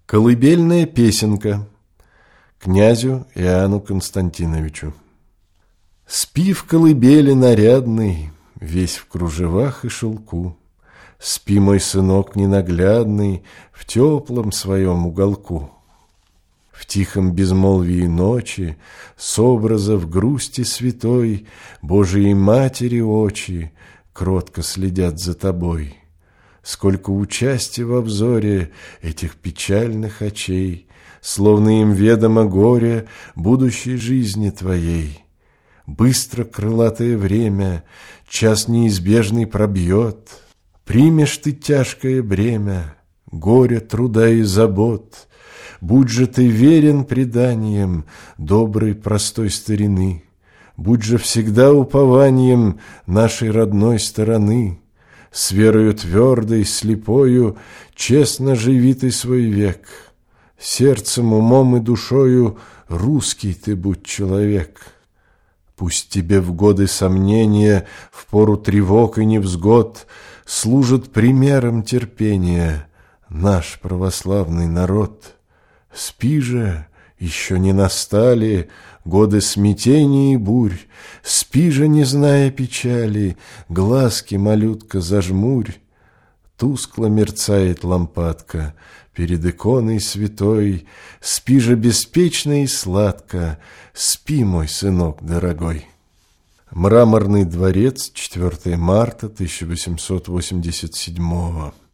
Колыбельная песенка князю Иоанну Константиновичу. Спи в колыбели нарядный, весь в кружевах и шелку. Спи, мой сынок ненаглядный, в теплом своем уголку. В тихом безмолвии ночи, с образов грусти святой, Божией Матери очи кротко следят за тобой. Сколько участия во взоре этих печальных очей, словно им ведомо горе будущей жизни твоей. Быстро крылатое время час неизбежный пробьет, примешь ты тяжкое бремя горя, труда и забот. Будь же ты верен преданиям доброй простой старины, будь же всегда упованием нашей родной стороны. С верою твердой, слепою, честно живи ты свой век. Сердцем, умом и душою русский ты будь человек. Пусть тебе в годы сомнения, в пору тревог и невзгод служит примером терпения наш православный народ. Спи же, еще не настали годы смятений и бурь, спи же, не зная печали, глазки, малютка, зажмурь. Тускло мерцает лампадка перед иконой святой, спи же беспечно и сладко, спи, мой сынок дорогой. Мраморный дворец, 4 марта 1887 года.